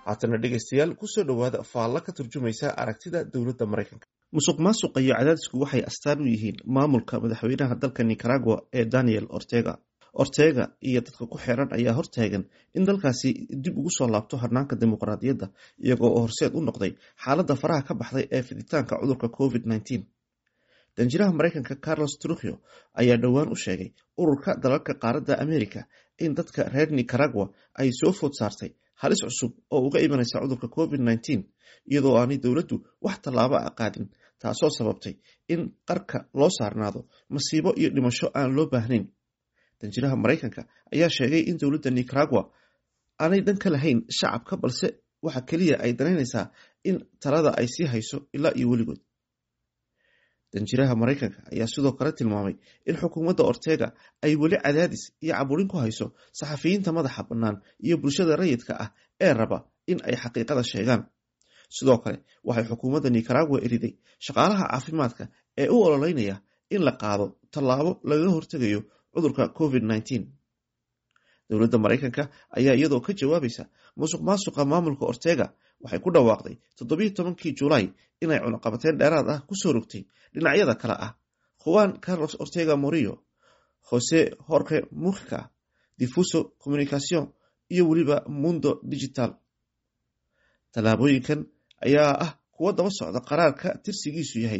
haatana dhegaystayaal kusoo dhowaada faalla ka turjumaysa aragtida dowladda Maraykanka. Musuqmaasuqa iyo cadaadisku waxay astaan u yihiin maamulka madaxweynaha dalka Nicaragua ee Daniel Ortega. Ortega iyo dadka ku xeeran ayaa hortaagan in dalkaasi dib ugu soo laabto hanaanka dimuqraadiyadda iyagoo oo horseed u noqday xaaladda faraha ka baxday ee fiditaanka cudurka COVID-19. danjiraha Maraykanka Carlos Trujillo ayaa dhowaan u sheegay ururka dalalka qaaradda Amerika in dadka reer Nicaragua ay soo food saartay halis cusub oo uga imanaysa cudurka COVID-19 iyadoo aanay dowladdu wax tallaabo ah qaadin, taasoo sababtay in qarka loo saarnaado masiibo iyo dhimasho aan loo baahnayn. danjiraha Maraykanka ayaa sheegay in dowladda Nicaragua aanay dhan ka lahayn shacabka, balse waxa kaliya ay danaynaysaa in talada ay sii hayso ilaa iyo weligood. danjiraha Maraykanka ayaa sidoo kale tilmaamay in xukuumadda Ortega ay weli cadaadis iyo caburin ku hayso saxafiyiinta madaxa bannaan iyo bulshada rayidka ah ee raba in ay xaqiiqada sheegaan. sidoo kale waxay xukuumadda Nicaragua eriday shaqaalaha caafimaadka ee u ololeynaya in la qaado tallaabo lagaga hortegayo cudurka COVID-19. dowladda Maraykanka ayaa iyadoo ka jawaabaysa musuqmaasuqa maamulka Ortega waxay ku dhawaaqday 17 Juulaay inay cunaqabateyn dheeraad ah ku soo rogtay dhinacyada kale ah Juan Carlos Ortega Murillo, José Jorge Mujica, Difuso Comunicación iyo weliba Mundo Digital. tallaabooyinkan ayaa ah kuwa daba socda qaraarka tirsigiisu yahay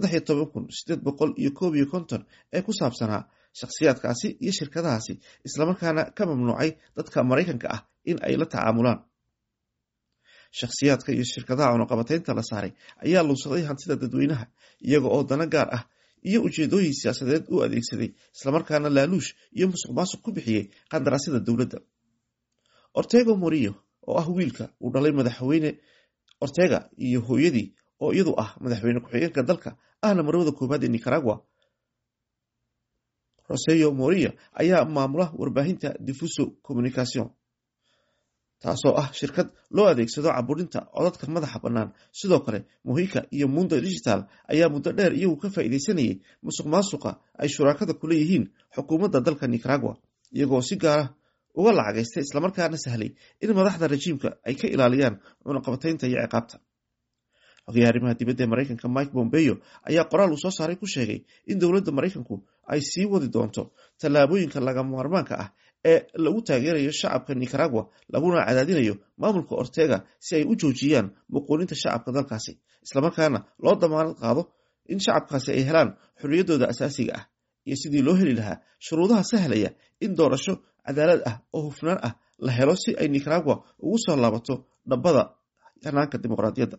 13,851 ee ku saabsanaa shakhsiyaadkaasi iyo shirkadahaasi, islamarkaana ka mamnuucay dadka Maraykanka ah in ay la tacaamulaan. shakhsiyaadka iyo shirkadaha cunaqabateynta la saaray ayaa luusaday hantida dadweynaha iyaga oo dana gaar ah iyo ujeedooyin siyaasadeed u adeegsaday, islamarkaana laaluush iyo musuqmaasuq ku bixiyey qandaraasyada dowladda. Ortega Murillo oo ah wiilka uu dhalay madaxweyne Ortega iyo hooyadii oo iyadu ah madaxweyne ku-xigeenka dalka ahna marwada koobaad ee Nicaragua, Rosario Murillo ayaa maamula warbaahinta Difuso Comunicación, taasoo ah shirkad loo adeegsado caburinta codadka madaxa bannaan. sidoo kale Mujica iyo Mundo Digital ayaa muddo dheer iyagu ka faa'iidaysanayay musuqmaasuqa ay shuraakada ku leeyihiin xukuumadda dalka Nicaragua, iyagoo si gaar ah uga lacagaystay islamarkaana sahlay in madaxda rajiimka ay ka ilaaliyaan cunaqabateynta iyo ciqaabta. xogayaha arrimaha dibadda ee Maraykanka Mike Pompeo ayaa qoraal uu soo saaray ku sheegay in dowladda Maraykanku ay sii wadi doonto tallaabooyinka lagama maarmaanka ah ee lagu taageerayo shacabka Nicaragua laguna cadaadinayo maamulka Ortega si ay u joojiyaan muquuninta shacabka dalkaasi, islamarkaana loo damaanad qaado in shacabkaasi ay helaan xorriyaddooda asaasiga ah iyo sidii loo heli lahaa shuruudaha sahlaya in doorasho cadaalad ah oo hufnaan ah la helo si ay Nicaragua ugu soo laabato dhabbada hanaanka dimuqraadiyadda.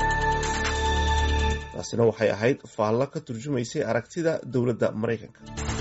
taasina waxay ahayd faalla ka turjumaysay aragtida dowladda Maraykanka.